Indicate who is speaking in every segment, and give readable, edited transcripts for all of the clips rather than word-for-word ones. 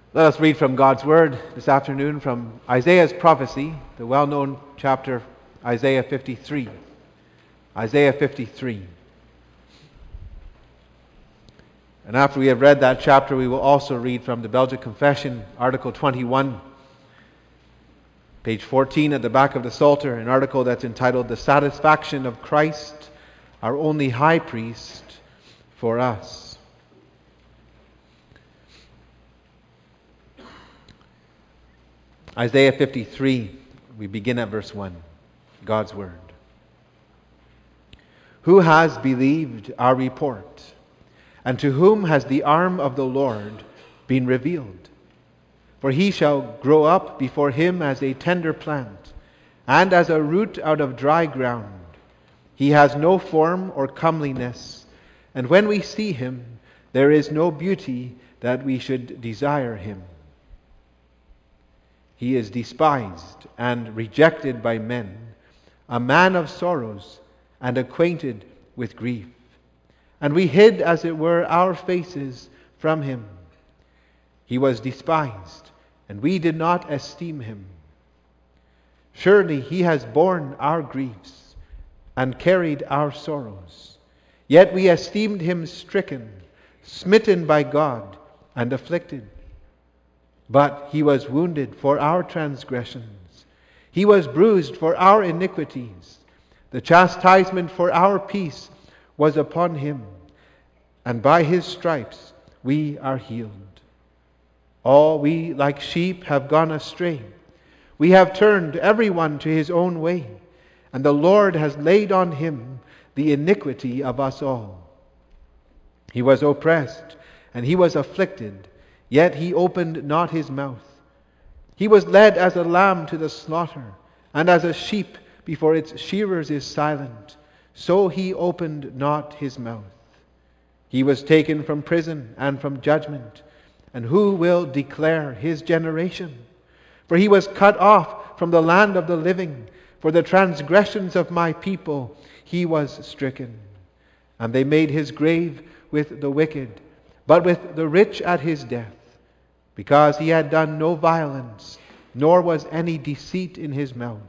Speaker 1: Let us read from God's Word this afternoon from Isaiah's prophecy, the well-known chapter Isaiah 53. Isaiah 53. And after we have read that chapter, we will also read from the Belgic Confession, Article 21, page 14 at the back of the Psalter, an article that's entitled "The Satisfaction of Christ, Our Only High Priest for Us." Isaiah 53, we begin at verse 1, God's Word. Who has believed our report, and to whom has the arm of the Lord been revealed? For he shall grow up before him as a tender plant, and as a root out of dry ground. He has no form or comeliness, and when we see him, there is no beauty that we should desire him. He is despised and rejected by men, a man of sorrows and acquainted with grief. And we hid, as it were, our faces from him. He was despised, and we did not esteem him. Surely he has borne our griefs and carried our sorrows. Yet we esteemed him stricken, smitten by God, and afflicted. But he was wounded for our transgressions. He was bruised for our iniquities. The chastisement for our peace was upon him, and by his stripes we are healed. All we like sheep have gone astray. We have turned everyone to his own way, and the Lord has laid on him the iniquity of us all. He was oppressed, and he was afflicted, yet he opened not his mouth. He was led as a lamb to the slaughter, and as a sheep before its shearers is silent, so he opened not his mouth. He was taken from prison and from judgment, and who will declare his generation? For he was cut off from the land of the living. For the transgressions of my people he was stricken. And they made his grave with the wicked, but with the rich at his death, because he had done no violence, nor was any deceit in his mouth.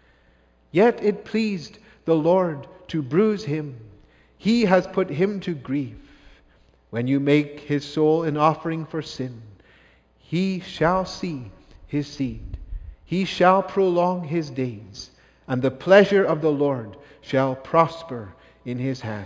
Speaker 1: Yet it pleased the Lord to bruise him. He has put him to grief. When you make his soul an offering for sin, he shall see his seed. He shall prolong his days, and the pleasure of the Lord shall prosper in his hand.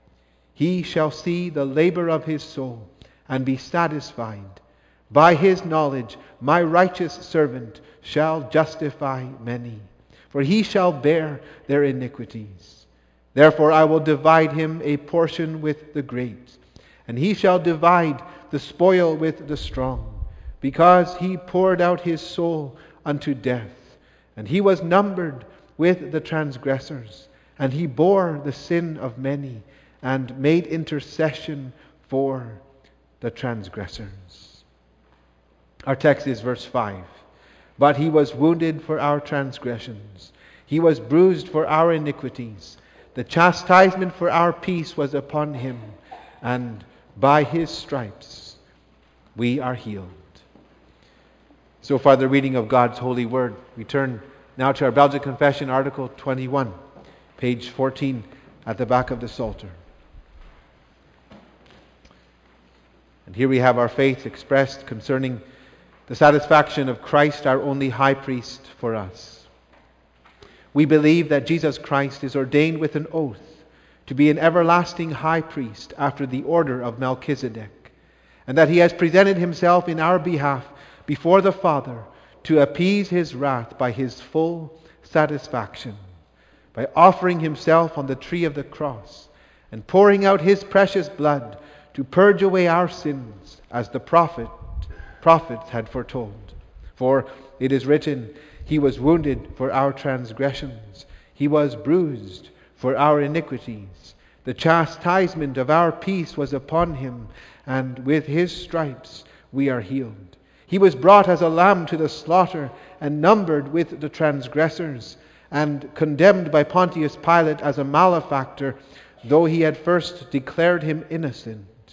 Speaker 1: He shall see the labor of his soul, and be satisfied. By his knowledge my righteous servant shall justify many, for he shall bear their iniquities. Therefore I will divide him a portion with the great, and he shall divide the spoil with the strong, because he poured out his soul unto death, and he was numbered with the transgressors, and he bore the sin of many, and made intercession for the transgressors. Our text is verse 5. But he was wounded for our transgressions. He was bruised for our iniquities. The chastisement for our peace was upon him, and by his stripes we are healed. So far the reading of God's holy word. We turn now to our Belgic Confession, Article 21, page 14 at the back of the Psalter. And here we have our faith expressed concerning the satisfaction of Christ, our only high priest for us. We believe that Jesus Christ is ordained with an oath to be an everlasting high priest after the order of Melchizedek, and that he has presented himself in our behalf before the Father to appease his wrath by his full satisfaction, by offering himself on the tree of the cross and pouring out his precious blood to purge away our sins, as the prophets had foretold. For it is written, he was wounded for our transgressions, he was bruised for our iniquities. The chastisement of our peace was upon him, and with his stripes we are healed. He was brought as a lamb to the slaughter, and numbered with the transgressors, and condemned by Pontius Pilate as a malefactor, though he had first declared him innocent.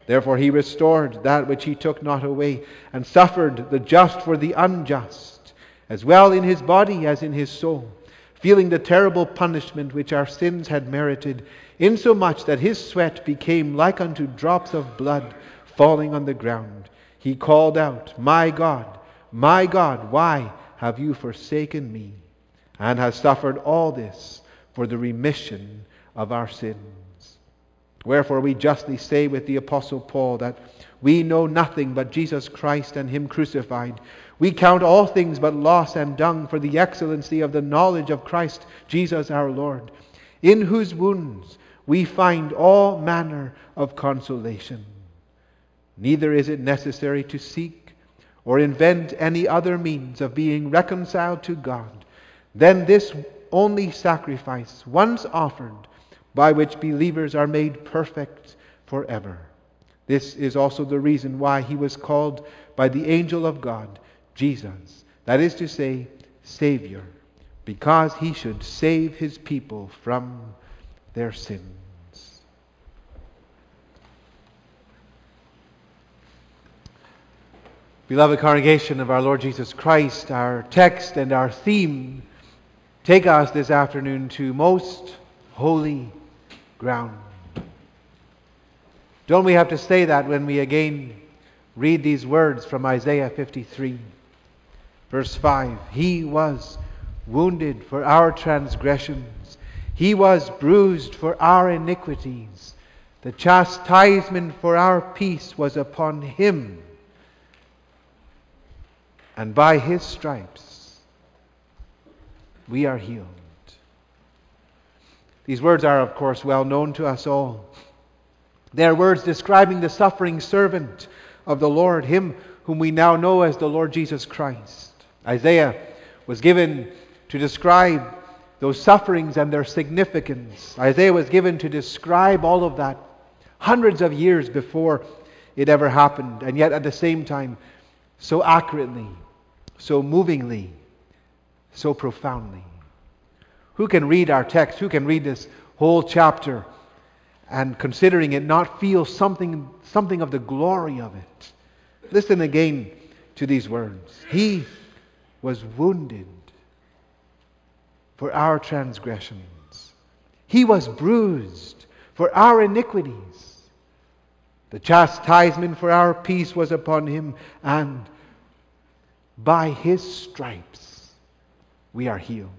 Speaker 1: Therefore he restored that which he took not away, and suffered the just for the unjust, as well in his body as in his soul, feeling the terrible punishment which our sins had merited, insomuch that his sweat became like unto drops of blood falling on the ground. He called out, my God, why have you forsaken me? And has suffered all this for the remission of our sins. Wherefore we justly say with the Apostle Paul that we know nothing but Jesus Christ and him crucified. We count all things but loss and dung for the excellency of the knowledge of Christ Jesus our Lord, in whose wounds we find all manner of consolation. Neither is it necessary to seek or invent any other means of being reconciled to God than this only sacrifice, once offered, by which believers are made perfect forever. This is also the reason why he was called by the angel of God Jesus, that is to say, Savior, because he should save his people from their sins. Beloved congregation of our Lord Jesus Christ, our text and our theme take us this afternoon to most holy ground. Don't we have to say that when we again read these words from Isaiah 53, verse 5? He was wounded for our transgressions. He was bruised for our iniquities. The chastisement for our peace was upon him, and by his stripes we are healed. These words are, of course, well known to us all. They are words describing the suffering servant of the Lord, him whom we now know as the Lord Jesus Christ. Isaiah was given to describe those sufferings and their significance. Isaiah was given to describe all of that hundreds of years before it ever happened, and yet at the same time, so accurately, so movingly, so profoundly. Who can read our text? Who can read this whole chapter and, considering it, not feel something of the glory of it? Listen again to these words. He was wounded for our transgressions. He was bruised for our iniquities. The chastisement for our peace was upon him, and by his stripes we are healed.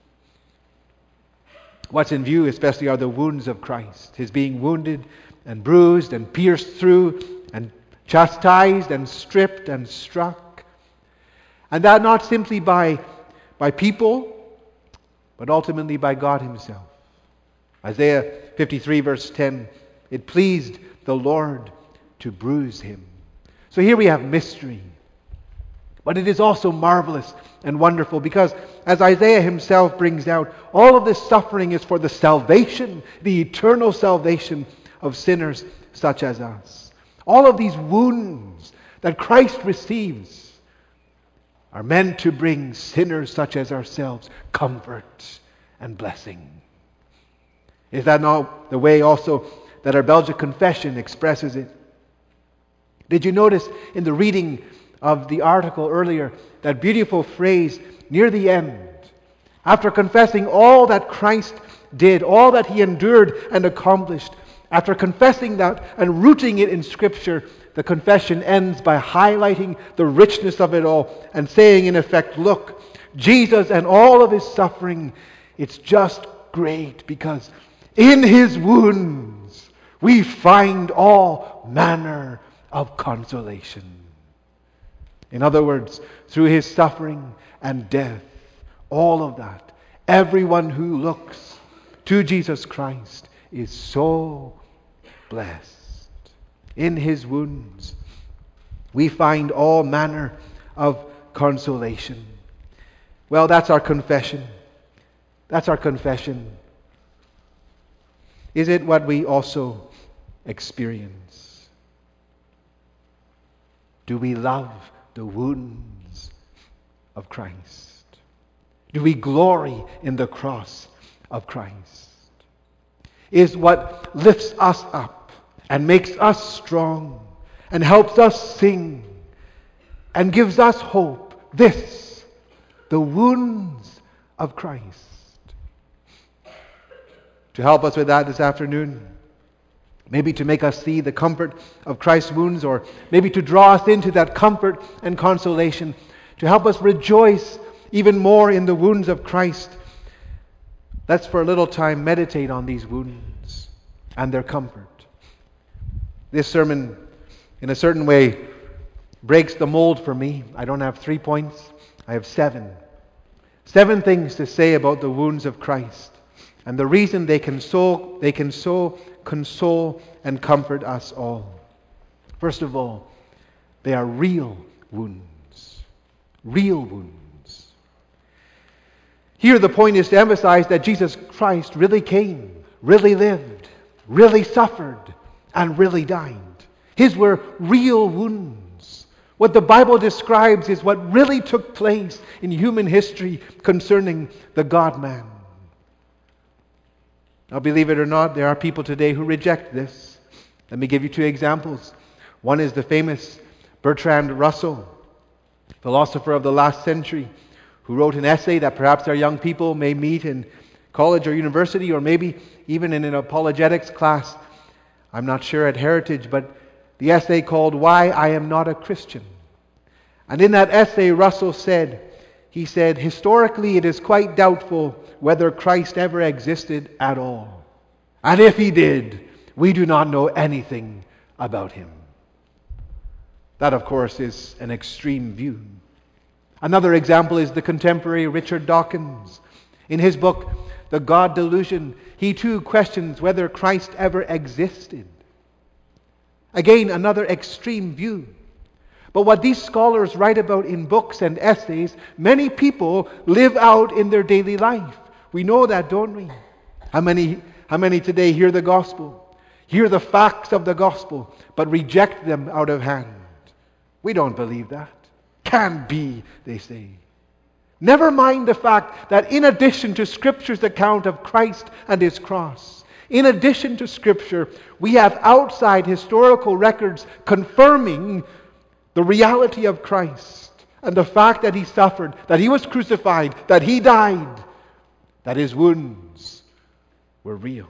Speaker 1: What's in view especially are the wounds of Christ. His being wounded and bruised and pierced through and chastised and stripped and struck. And that not simply by people, but ultimately by God himself. Isaiah 53 verse 10, it pleased the Lord to bruise him. So here we have mystery. But it is also marvelous and wonderful because, as Isaiah himself brings out, all of this suffering is for the salvation, the eternal salvation of sinners such as us. All of these wounds that Christ receives are meant to bring sinners such as ourselves comfort and blessing. Is that not the way also that our Belgic confession expresses it? Did you notice in the reading of the article earlier, that beautiful phrase near the end? After confessing all that Christ did, all that he endured and accomplished, after confessing that and rooting it in Scripture, the confession ends by highlighting the richness of it all and saying in effect, look, Jesus and all of his suffering, it's just great because in his wounds we find all manner of consolation. In other words, through his suffering and death, all of that, everyone who looks to Jesus Christ is so blessed. In his wounds, we find all manner of consolation. Well, that's our confession. That's our confession. Is it what we also experience? Do we love the wounds of Christ? Do we glory in the cross of Christ? Is what lifts us up and makes us strong and helps us sing and gives us hope. This, the wounds of Christ. To help us with that this afternoon, maybe to make us see the comfort of Christ's wounds, or maybe to draw us into that comfort and consolation, to help us rejoice even more in the wounds of Christ. Let's for a little time meditate on these wounds and their comfort. This sermon, in a certain way, breaks the mold for me. I don't have 3 points, I have 7. 7 things to say about the wounds of Christ and the reason they can so console and comfort us all. First of all, they are real wounds. Real wounds. Here the point is to emphasize that Jesus Christ really came, really lived, really suffered, and really died. His were real wounds. What the Bible describes is what really took place in human history concerning the God-man. Now, believe it or not, there are people today who reject this. Let me give you 2 examples. One is the famous Bertrand Russell, philosopher of the last century, who wrote an essay that perhaps our young people may meet in college or university, or maybe even in an apologetics class. I'm not sure at Heritage, but the essay called Why I Am Not a Christian. And in that essay, Russell said, historically it is quite doubtful whether Christ ever existed at all. And if he did, we do not know anything about him. That, of course, is an extreme view. Another example is the contemporary Richard Dawkins. In his book, The God Delusion, he too questions whether Christ ever existed. Again, another extreme view. But what these scholars write about in books and essays, many people live out in their daily life. We know that, don't we? How many today hear the gospel, hear the facts of the gospel, but reject them out of hand? We don't believe that. Can't be, they say. Never mind the fact that in addition to Scripture's account of Christ and his cross, in addition to Scripture, we have outside historical records confirming the reality of Christ and the fact that he suffered, that he was crucified, that he died, that his wounds were real.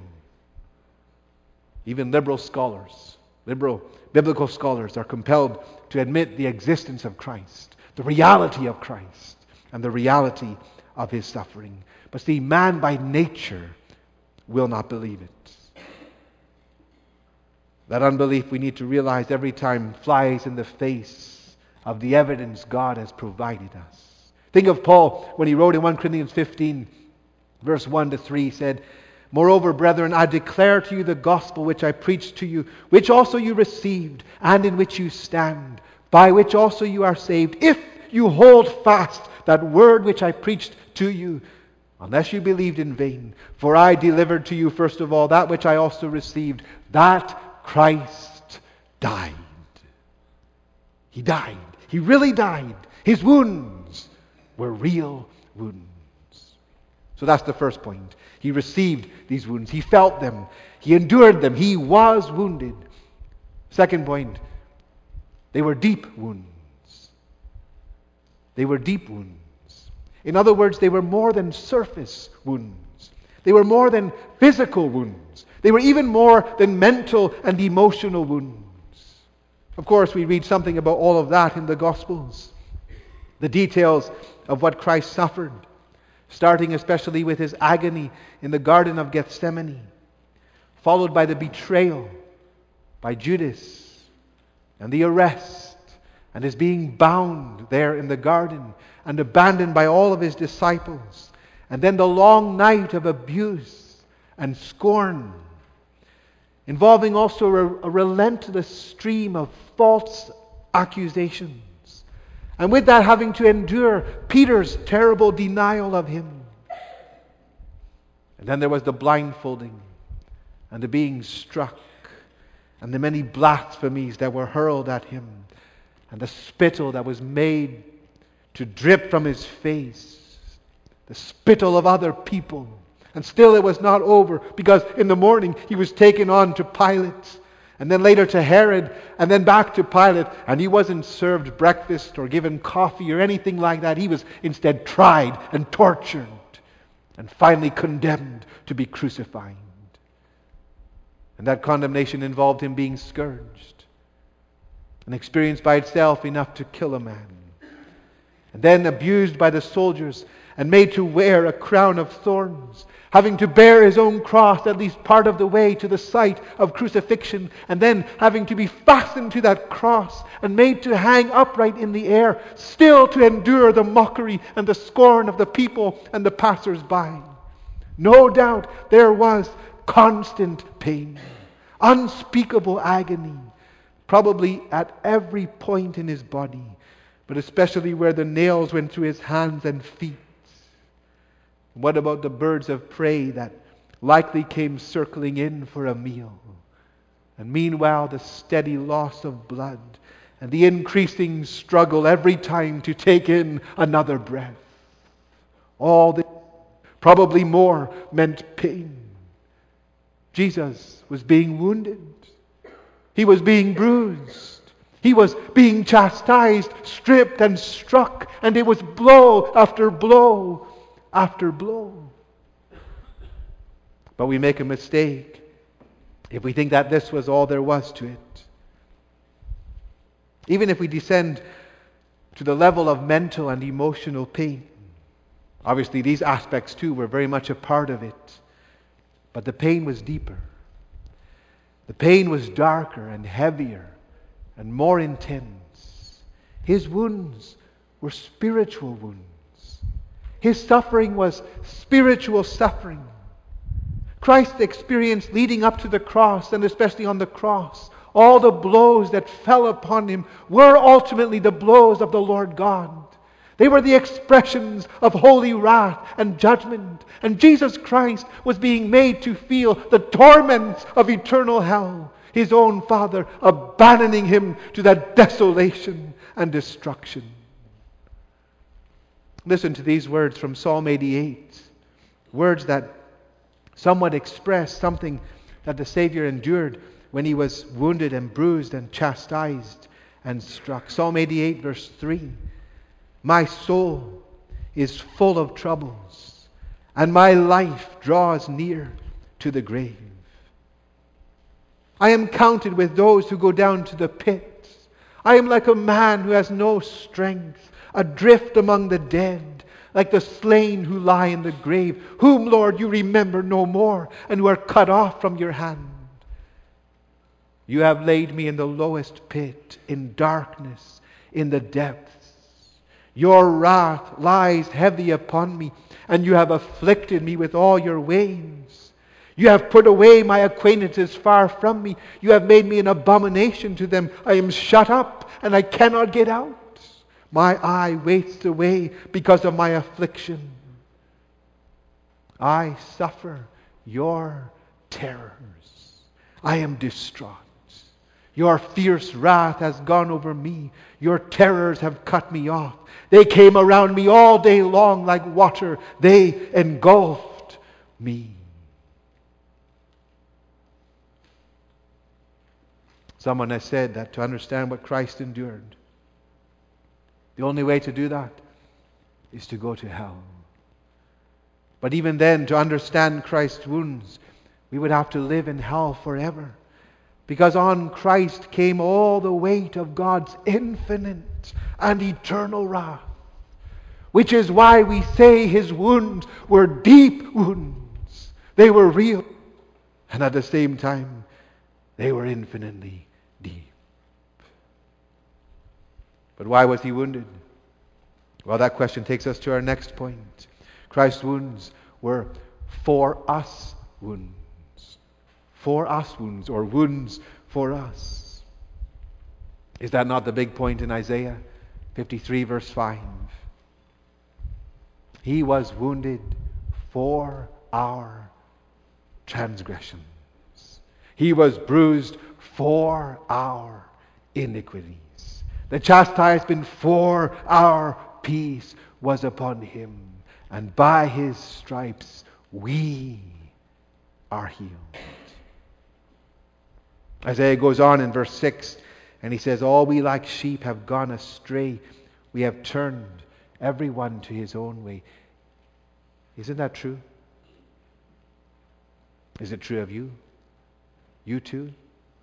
Speaker 1: Even liberal biblical scholars are compelled to admit the existence of Christ, the reality of Christ, and the reality of his suffering. But see, man by nature will not believe it. That unbelief, we need to realize, every time flies in the face of the evidence God has provided us. Think of Paul when he wrote in 1 Corinthians 15, verse 1-3, he said, Moreover, brethren, I declare to you the gospel which I preached to you, which also you received, and in which you stand, by which also you are saved, if you hold fast that word which I preached to you, unless you believed in vain. For I delivered to you first of all that which I also received, that Christ died. He died. He really died. His wounds were real wounds. So that's the first point. He received these wounds. He felt them. He endured them. He was wounded. Second point, they were deep wounds. They were deep wounds. In other words, they were more than surface wounds. They were more than physical wounds. They were even more than mental and emotional wounds. Of course, we read something about all of that in the Gospels. The details of what Christ suffered, starting especially with his agony in the Garden of Gethsemane, followed by the betrayal by Judas, and the arrest, and his being bound there in the garden, and abandoned by all of his disciples, and then the long night of abuse and scorn, involving also a relentless stream of false accusations, and with that having to endure Peter's terrible denial of him. And then there was the blindfolding and the being struck and the many blasphemies that were hurled at him and the spittle that was made to drip from his face, the spittle of other people. And still it was not over, because in the morning he was taken on to Pilate, and then later to Herod, and then back to Pilate, and he wasn't served breakfast or given coffee or anything like that. He was instead tried and tortured and finally condemned to be crucified. And that condemnation involved him being scourged, an experience by itself enough to kill a man. And then abused by the soldiers and made to wear a crown of thorns, having to bear his own cross at least part of the way to the site of crucifixion, and then having to be fastened to that cross and made to hang upright in the air, still to endure the mockery and the scorn of the people and the passers-by. No doubt there was constant pain, unspeakable agony, probably at every point in his body, but especially where the nails went through his hands and feet. What about the birds of prey that likely came circling in for a meal? And meanwhile, the steady loss of blood and the increasing struggle every time to take in another breath. All this, probably more, meant pain. Jesus was being wounded. He was being bruised. He was being chastised, stripped and struck, and it was blow after blow after blow. But we make a mistake if we think that this was all there was to it. Even if we descend to the level of mental and emotional pain, obviously these aspects too were very much a part of it, but the pain was deeper. The pain was darker and heavier and more intense. His wounds were spiritual wounds. His suffering was spiritual suffering. Christ's experience leading up to the cross, and especially on the cross, all the blows that fell upon him were ultimately the blows of the Lord God. They were the expressions of holy wrath and judgment. And Jesus Christ was being made to feel the torments of eternal hell, his own Father abandoning him to that desolation and destruction. Listen to these words from Psalm 88, words that somewhat express something that the Savior endured when he was wounded and bruised and chastised and struck. Psalm 88 verse 3. My soul is full of troubles, and my life draws near to the grave. I am counted with those who go down to the pit. I am like a man who has no strength, adrift among the dead, like the slain who lie in the grave, whom, Lord, you remember no more, and who are cut off from your hand. You have laid me in the lowest pit, in darkness, in the depths. Your wrath lies heavy upon me, and you have afflicted me with all your waves. You have put away my acquaintances far from me. You have made me an abomination to them. I am shut up, and I cannot get out. My eye wastes away because of my affliction. I suffer your terrors. I am distraught. Your fierce wrath has gone over me. Your terrors have cut me off. They came around me all day long like water. They engulfed me. Someone has said that to understand what Christ endured, the only way to do that is to go to hell. But even then, to understand Christ's wounds, we would have to live in hell forever. Because on Christ came all the weight of God's infinite and eternal wrath. Which is why we say his wounds were deep wounds. They were real. And at the same time, they were infinitely deep. But why was he wounded? Well, that question takes us to our next point. Christ's wounds were for us wounds. For us wounds, or wounds for us. Is that not the big point in Isaiah 53 verse 5? He was wounded for our transgressions. He was bruised for our iniquities. The chastisement for our peace was upon him, and by his stripes we are healed. Isaiah goes on in verse 6, and he says, all we like sheep have gone astray. We have turned everyone to his own way. Isn't that true? Is it true of you? You too?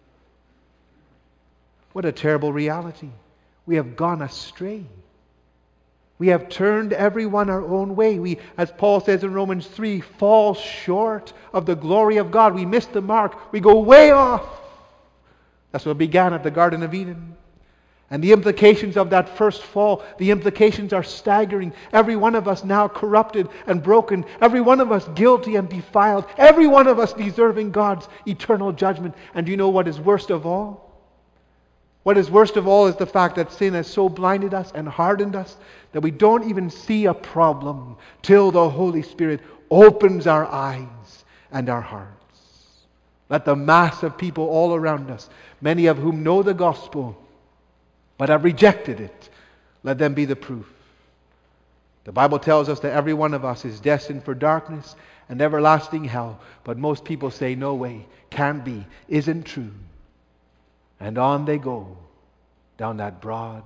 Speaker 1: What a terrible reality. We have gone astray. We have turned everyone our own way. We, as Paul says in Romans 3, fall short of the glory of God. We miss the mark. We go way off. That's what began at the Garden of Eden. And the implications of that first fall, the implications are staggering. Every one of us now corrupted and broken. Every one of us guilty and defiled. Every one of us deserving God's eternal judgment. And do you know what is worst of all? What is worst of all is the fact that sin has so blinded us and hardened us that we don't even see a problem till the Holy Spirit opens our eyes and our hearts. Let the mass of people all around us, many of whom know the gospel but have rejected it, let them be the proof. The Bible tells us that every one of us is destined for darkness and everlasting hell, but most people say, no way, can't be, isn't true. And on they go down that broad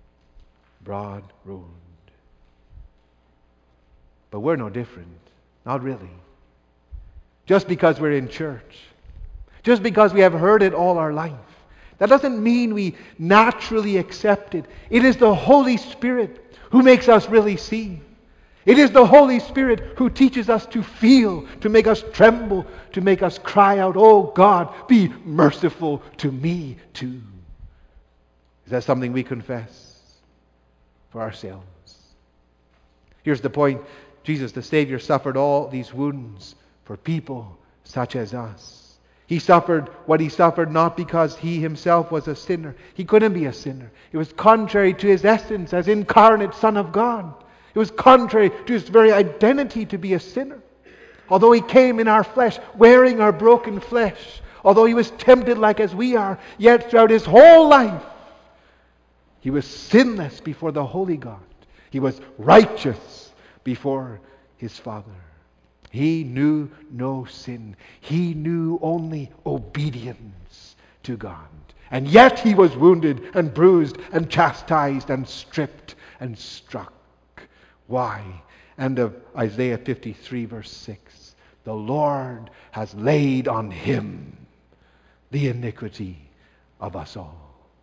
Speaker 1: road. But we're no different. Not really. Just because we're in church, just because we have heard it all our life, that doesn't mean we naturally accept it. It is the Holy Spirit who makes us really see. It is the Holy Spirit who teaches us to feel, to make us tremble, to make us cry out, oh God, be merciful to me too. Is that something we confess for ourselves? Here's the point. Jesus, the Savior, suffered all these wounds for people such as us. He suffered what he suffered not because he himself was a sinner. He couldn't be a sinner. It was contrary to his essence as incarnate Son of God. It was contrary to his very identity to be a sinner. Although he came in our flesh, wearing our broken flesh, although he was tempted like as we are, yet throughout his whole life, he was sinless before the holy God. He was righteous before his Father. He knew no sin. He knew only obedience to God. And yet he was wounded and bruised and chastised and stripped and struck. Why? End of Isaiah 53 verse 6. The Lord has laid on him the iniquity of us all.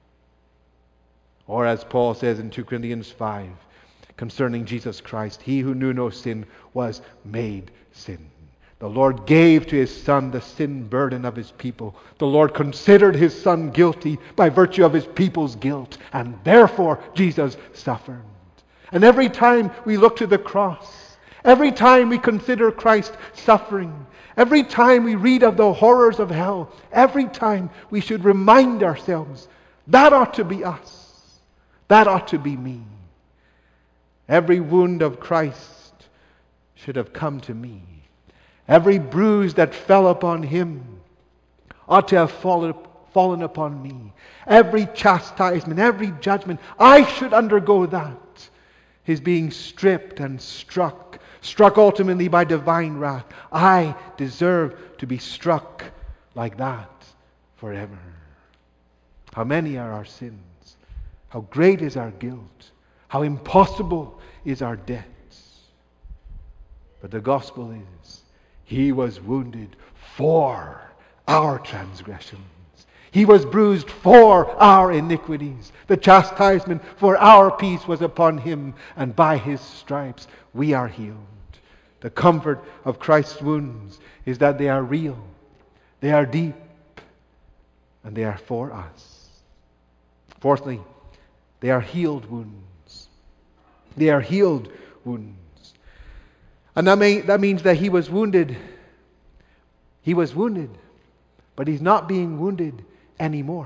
Speaker 1: Or as Paul says in 2 Corinthians 5, concerning Jesus Christ, he who knew no sin was made sin. The Lord gave to his Son the sin burden of his people. The Lord considered his Son guilty by virtue of his people's guilt, and therefore Jesus suffered. And every time we look to the cross, every time we consider Christ suffering, every time we read of the horrors of hell, every time we should remind ourselves, that ought to be us. That ought to be me. Every wound of Christ should have come to me. Every bruise that fell upon him ought to have fallen upon me. Every chastisement, every judgment, I should undergo that. His being stripped and struck ultimately by divine wrath. I deserve to be struck like that forever. How many are our sins? How great is our guilt? How impossible is our debt? But the gospel is, he was wounded for our transgressions. He was bruised for our iniquities. The chastisement for our peace was upon him, and by his stripes we are healed. The comfort of Christ's wounds is that they are real, they are deep, and they are for us. Fourthly, they are healed wounds. They are healed wounds. And that means that he was wounded. He was wounded, but he's not being wounded anymore.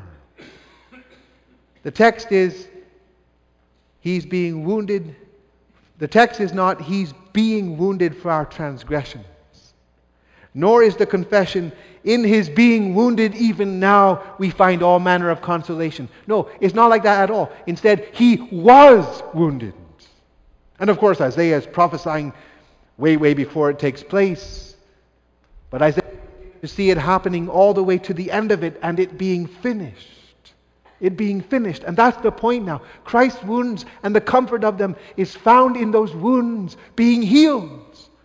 Speaker 1: The text is, he's being wounded. The text is not, he's being wounded for our transgressions. Nor is the confession, in his being wounded even now we find all manner of consolation. No, it's not like that at all. Instead, he was wounded. And of course, Isaiah is prophesying way before it takes place. But Isaiah see it happening all the way to the end of it and it being finished. It being finished. And that's the point now. Christ's wounds and the comfort of them is found in those wounds being healed.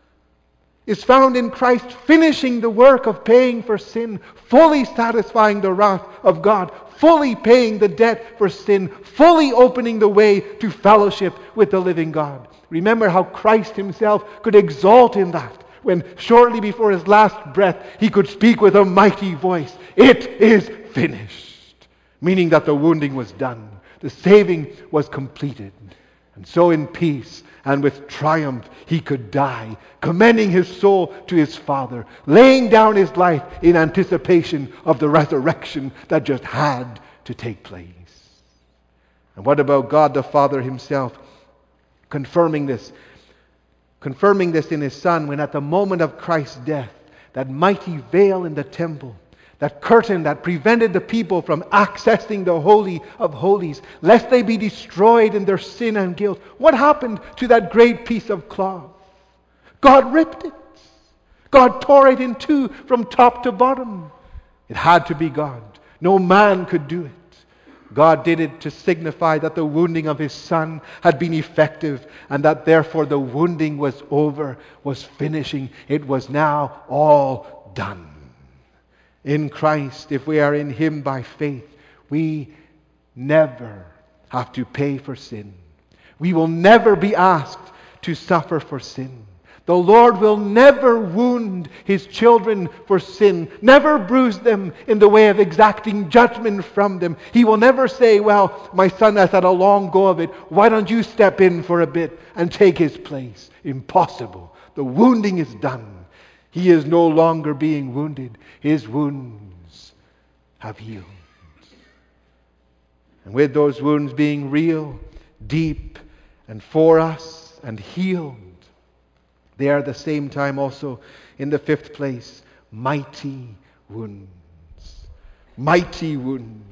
Speaker 1: Is found in Christ finishing the work of paying for sin, fully satisfying the wrath of God, fully paying the debt for sin, fully opening the way to fellowship with the living God. Remember how Christ himself could exalt in that when shortly before his last breath he could speak with a mighty voice, "It is finished," meaning that the wounding was done. The saving was completed. And so in peace and with triumph he could die, commending his soul to his Father, laying down his life in anticipation of the resurrection that just had to take place. And what about God the Father himself confirming this in his Son when at the moment of Christ's death, that mighty veil in the temple, that curtain that prevented the people from accessing the Holy of Holies, lest they be destroyed in their sin and guilt. What happened to that great piece of cloth? God ripped it. God tore it in two from top to bottom. It had to be God. No man could do it. God did it to signify that the wounding of his Son had been effective and that therefore the wounding was over, was finishing. It was now all done. In Christ, if we are in him by faith, we never have to pay for sin. We will never be asked to suffer for sin. The Lord will never wound his children for sin, never bruise them in the way of exacting judgment from them. He will never say, "Well, my son has had a long go of it. Why don't you step in for a bit and take his place?" Impossible. The wounding is done. He is no longer being wounded. His wounds have healed. And with those wounds being real, deep, and for us, and healed, they are at the same time also, in the fifth place, mighty wounds. Mighty wounds.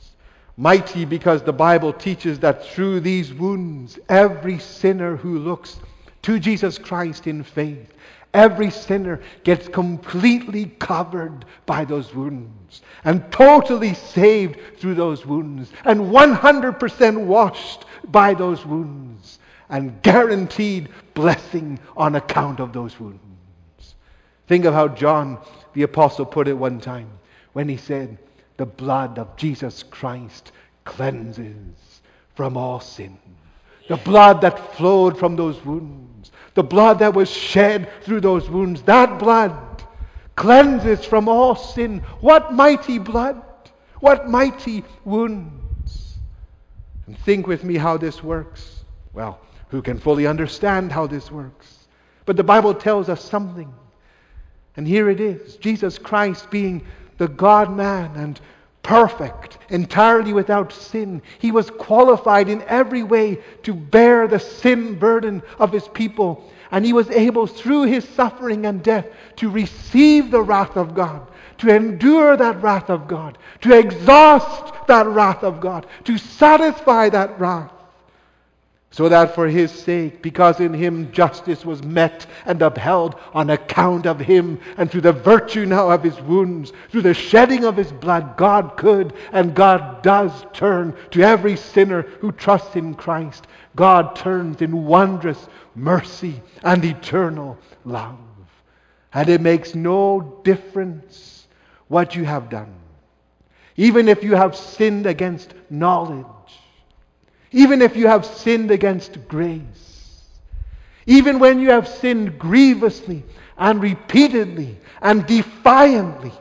Speaker 1: Mighty because the Bible teaches that through these wounds, every sinner who looks to Jesus Christ in faith, every sinner gets completely covered by those wounds and totally saved through those wounds and 100% washed by those wounds and guaranteed blessing on account of those wounds. Think of how John the Apostle put it one time when he said, "The blood of Jesus Christ cleanses from all sin." The blood that flowed from those wounds, the blood that was shed through those wounds, that blood cleanses from all sin. What mighty blood! What mighty wounds! And think with me how this works. Well, who can fully understand how this works? But the Bible tells us something. And here it is. Jesus Christ being the God-man and perfect, entirely without sin. He was qualified in every way to bear the sin burden of his people. And he was able, through his suffering and death, to receive the wrath of God, to endure that wrath of God, to exhaust that wrath of God, to satisfy that wrath. So that for his sake, because in him justice was met and upheld on account of him, and through the virtue now of his wounds, through the shedding of his blood, God could and God does turn to every sinner who trusts in Christ. God turns in wondrous mercy and eternal love. And it makes no difference what you have done. Even if you have sinned against knowledge, even if you have sinned against grace, even when you have sinned grievously and repeatedly and defiantly,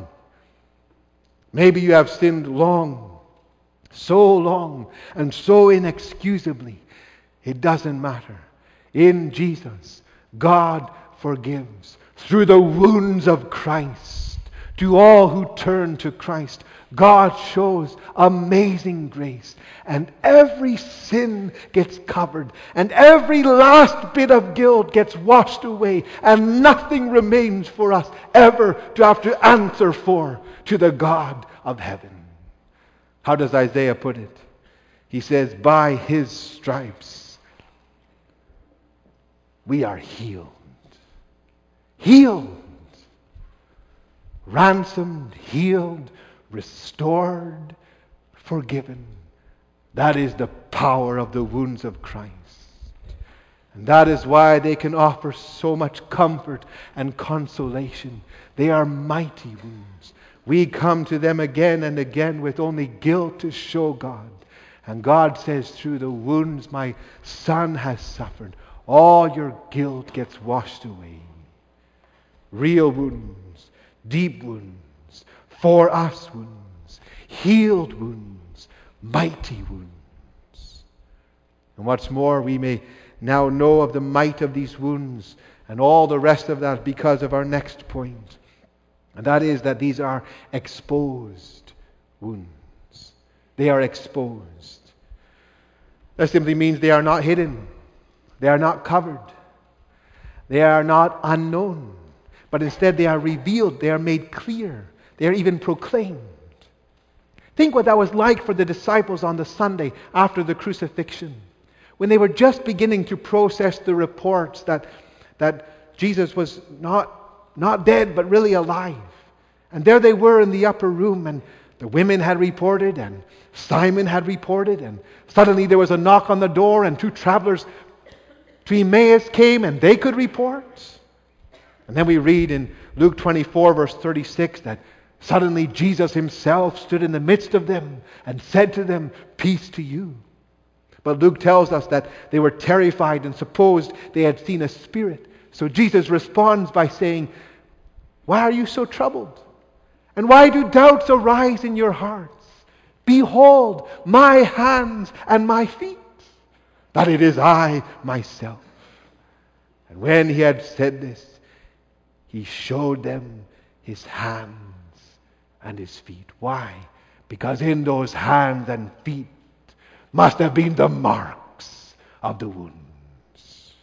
Speaker 1: maybe you have sinned long, so long and so inexcusably, it doesn't matter. In Jesus, God forgives through the wounds of Christ. To all who turn to Christ, God shows amazing grace. And every sin gets covered. And every last bit of guilt gets washed away. And nothing remains for us ever to have to answer for to the God of heaven. How does Isaiah put it? He says, by his stripes we are healed. Healed. ransomed, healed, restored, forgiven. That is the power of the wounds of Christ. And that is why they can offer so much comfort and consolation. They are mighty wounds. We come to them again and again with only guilt to show God. And God says, through the wounds my Son has suffered, all your guilt gets washed away. Real wounds, deep wounds, for us wounds, healed wounds, mighty wounds. And what's more, we may now know of the might of these wounds and all the rest of that because of our next point. And that is that these are exposed wounds. They are exposed. That simply means they are not hidden. They are not covered. They are not unknown. But instead they are revealed. They are made clear. They are even proclaimed. Think what that was like for the disciples on the Sunday after the crucifixion, when they were just beginning to process the reports that Jesus was not dead but really alive. And there they were in the upper room, and the women had reported, and Simon had reported, and suddenly there was a knock on the door, and 2 travelers to Emmaus came, and they could report. And then we read in Luke 24 verse 36 that suddenly Jesus himself stood in the midst of them and said to them, "Peace to you." But Luke tells us that they were terrified and supposed they had seen a spirit. So Jesus responds by saying, "Why are you so troubled? And why do doubts arise in your hearts? Behold my hands and my feet, that it is I myself." And when he had said this, he showed them his hands and his feet. Why? Because in those hands and feet must have been the marks of the wounds.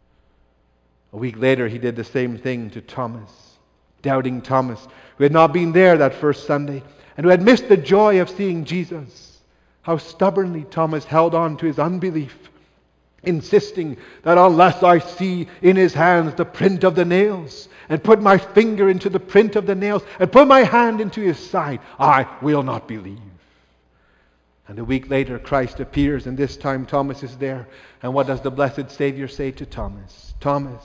Speaker 1: A week later, he did the same thing to Thomas, doubting Thomas, who had not been there that first Sunday and who had missed the joy of seeing Jesus. How stubbornly Thomas held on to his unbelief, insisting that unless I see in his hands the print of the nails, and put my finger into the print of the nails, and put my hand into his side, I will not believe. And a week later, Christ appears, and this time Thomas is there. And what does the blessed Savior say to Thomas? "Thomas,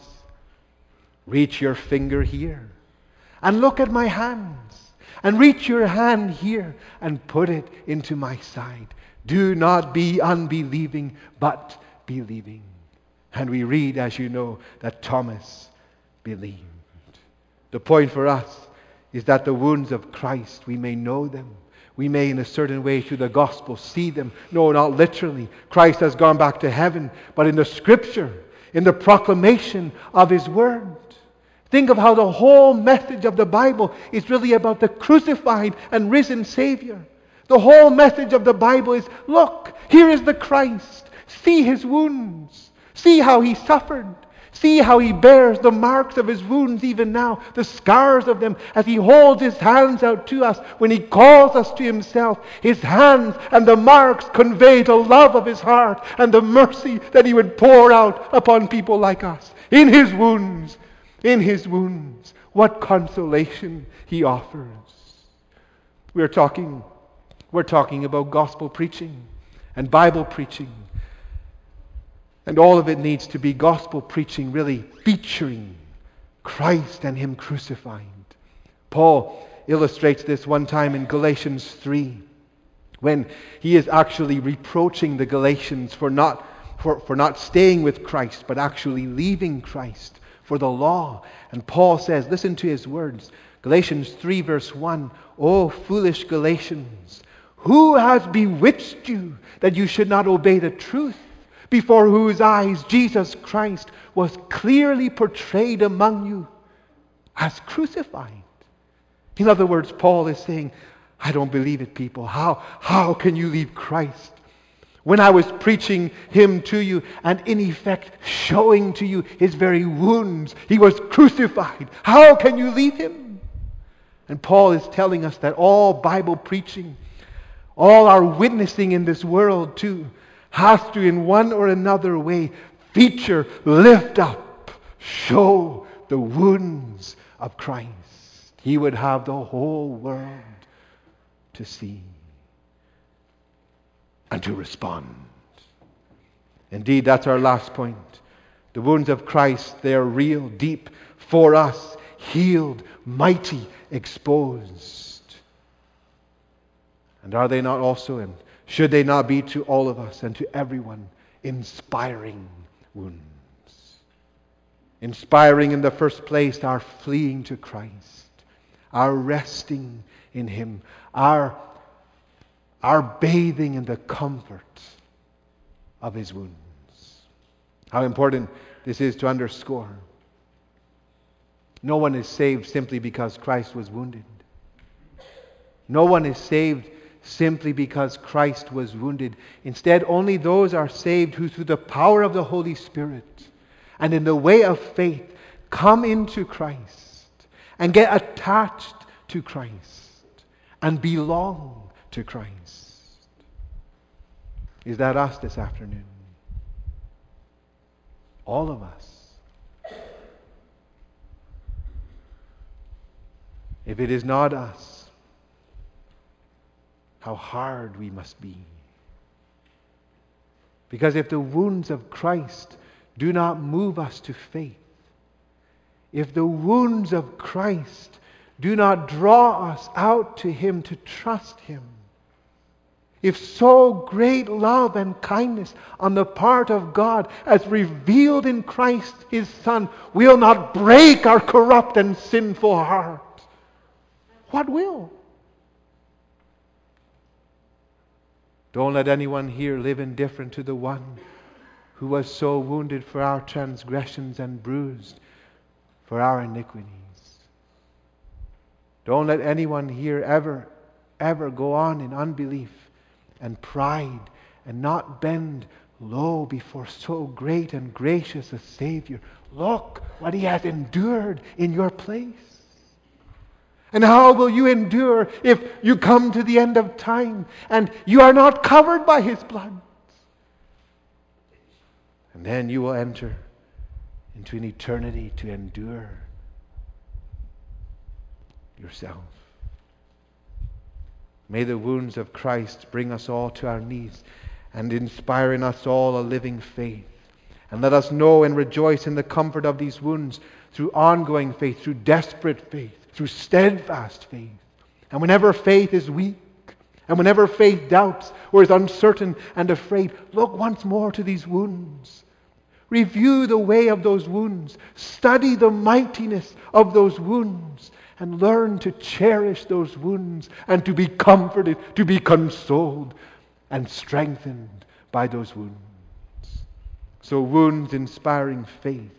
Speaker 1: reach your finger here, and look at my hands, and reach your hand here, and put it into my side. Do not be unbelieving, but believing." And we read, as you know, that Thomas believed. The point for us is that the wounds of Christ, we may know them. We may in a certain way through the gospel see them. No, not literally. Christ has gone back to heaven. But in the scripture, in the proclamation of his word. Think of how the whole message of the Bible is really about the crucified and risen Savior. The whole message of the Bible is, look, here is the Christ. See his wounds. See how he suffered. See how he bears the marks of his wounds even now, the scars of them, as he holds his hands out to us when he calls us to himself. His hands and the marks convey the love of his heart and the mercy that he would pour out upon people like us. In his wounds, what consolation he offers. We're talking about gospel preaching and Bible preaching. And all of it needs to be gospel preaching, really featuring Christ and him crucified. Paul illustrates this one time in Galatians 3, when he is actually reproaching the Galatians for not staying with Christ, but actually leaving Christ for the law. And Paul says, listen to his words, Galatians 3 verse 1, "O foolish Galatians, who has bewitched you that you should not obey the truth, before whose eyes Jesus Christ was clearly portrayed among you as crucified?" In other words, Paul is saying, I don't believe it, people. How can you leave Christ when I was preaching him to you and in effect showing to you his very wounds? He was crucified. How can you leave him? And Paul is telling us that all Bible preaching, all our witnessing in this world too, has to in one or another way feature, lift up, show the wounds of Christ. He would have the whole world to see and to respond. Indeed, that's our last point. The wounds of Christ, they are real, deep, for us, healed, mighty, exposed. And are they not also, and should they not be to all of us and to everyone, inspiring wounds? Inspiring in the first place our fleeing to Christ, our resting in Him, our bathing in the comfort of His wounds. How important this is to underscore. No one is saved simply because Christ was wounded. No one is saved simply because Christ was wounded. Instead, only those are saved who, through the power of the Holy Spirit and in the way of faith, come into Christ and get attached to Christ and belong to Christ. Is that us this afternoon? All of us. If it is not us, how hard we must be. Because if the wounds of Christ do not move us to faith, if the wounds of Christ do not draw us out to Him to trust Him, if so great love and kindness on the part of God as revealed in Christ His Son will not break our corrupt and sinful heart, what will? Don't let anyone here live indifferent to the one who was so wounded for our transgressions and bruised for our iniquities. Don't let anyone here ever go on in unbelief and pride and not bend low before so great and gracious a Savior. Look what He has endured in your place. And how will you endure if you come to the end of time and you are not covered by His blood? And then you will enter into an eternity to endure yourself. May the wounds of Christ bring us all to our knees and inspire in us all a living faith. And let us know and rejoice in the comfort of these wounds through ongoing faith, through desperate faith, through steadfast faith. And whenever faith is weak, and whenever faith doubts or is uncertain and afraid, look once more to these wounds. Review the way of those wounds. Study the mightiness of those wounds. And learn to cherish those wounds and to be comforted, to be consoled and strengthened by those wounds. So wounds inspiring faith.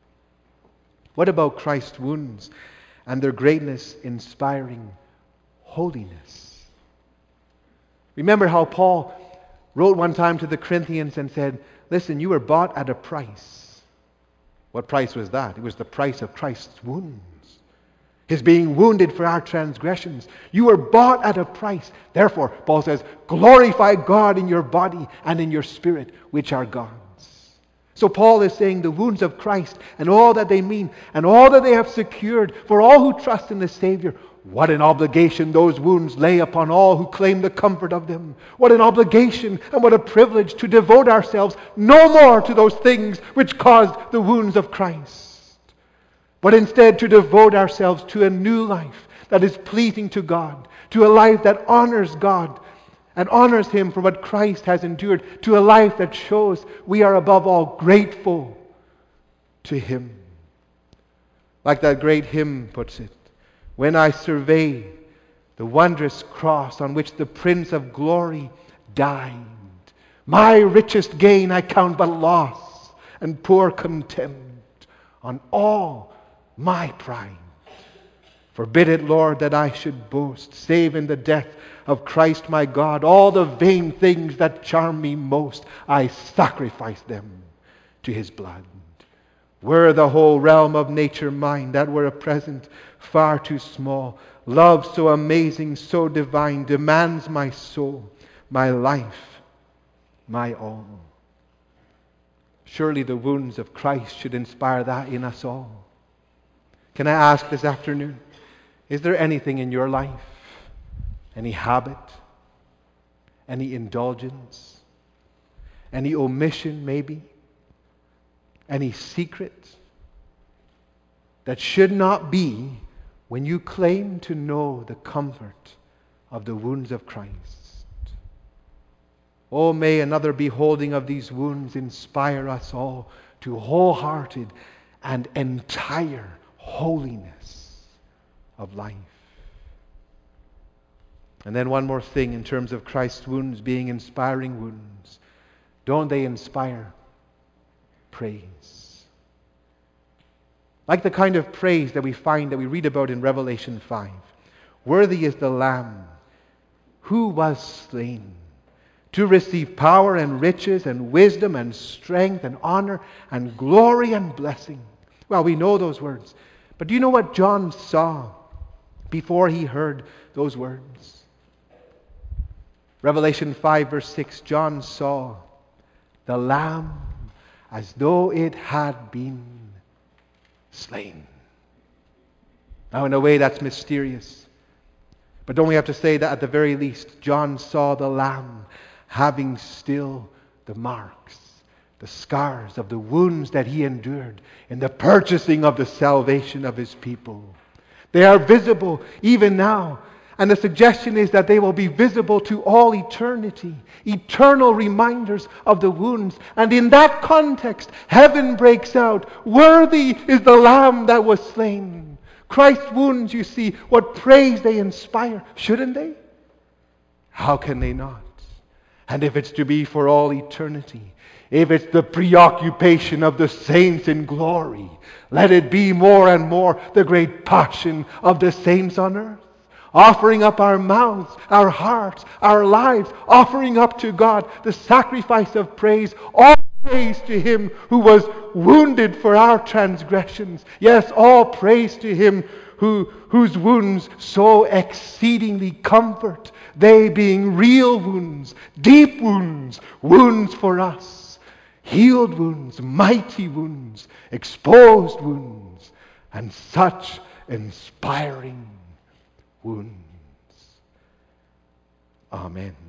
Speaker 1: What about Christ's wounds and their greatness inspiring holiness? Remember how Paul wrote one time to the Corinthians and said, listen, you were bought at a price. What price was that? It was the price of Christ's wounds. His being wounded for our transgressions. You were bought at a price. Therefore, Paul says, glorify God in your body and in your spirit, which are God's. So Paul is saying the wounds of Christ and all that they mean and all that they have secured for all who trust in the Savior. What an obligation those wounds lay upon all who claim the comfort of them. What an obligation and what a privilege to devote ourselves no more to those things which caused the wounds of Christ, but instead to devote ourselves to a new life that is pleasing to God, to a life that honors God and honors Him for what Christ has endured, to a life that shows we are above all grateful to Him. Like that great hymn puts it, when I survey the wondrous cross on which the Prince of Glory died, my richest gain I count but loss and poor contempt on all my pride. Forbid it, Lord, that I should boast, save in the death of Christ my God. All the vain things that charm me most, I sacrifice them to His blood. Were the whole realm of nature mine, that were a present far too small. Love so amazing, so divine, demands my soul, my life, my all. Surely the wounds of Christ should inspire that in us all. Can I ask this afternoon, Is there anything in your life, any habit, any indulgence, any omission maybe, any secret that should not be when you claim to know the comfort of the wounds of Christ? Oh, may another beholding of these wounds inspire us all to wholehearted and entire holiness of life. And then one more thing in terms of Christ's wounds being inspiring wounds. Don't they inspire praise? Like the kind of praise that we read about in Revelation 5. Worthy is the Lamb who was slain to receive power and riches and wisdom and strength and honor and glory and blessing. Well, we know those words. But do you know what John saw before he heard those words? Revelation 5 verse 6, John saw the Lamb as though it had been slain. Now, in a way, that's mysterious. But don't we have to say that at the very least, John saw the Lamb having still the marks, the scars of the wounds that he endured in the purchasing of the salvation of his people. They are visible even now. And the suggestion is that they will be visible to all eternity. Eternal reminders of the wounds. And in that context, heaven breaks out. Worthy is the Lamb that was slain. Christ's wounds, you see, what praise they inspire. Shouldn't they? How can they not? And if it's to be for all eternity, if it's the preoccupation of the saints in glory, let it be more and more the great passion of the saints on earth. Offering up our mouths, our hearts, our lives, offering up to God the sacrifice of praise, all praise to Him who was wounded for our transgressions. Yes, all praise to Him whose wounds so exceedingly comfort, they being real wounds, deep wounds, wounds for us, healed wounds, mighty wounds, exposed wounds, and such inspiring wounds. Amen.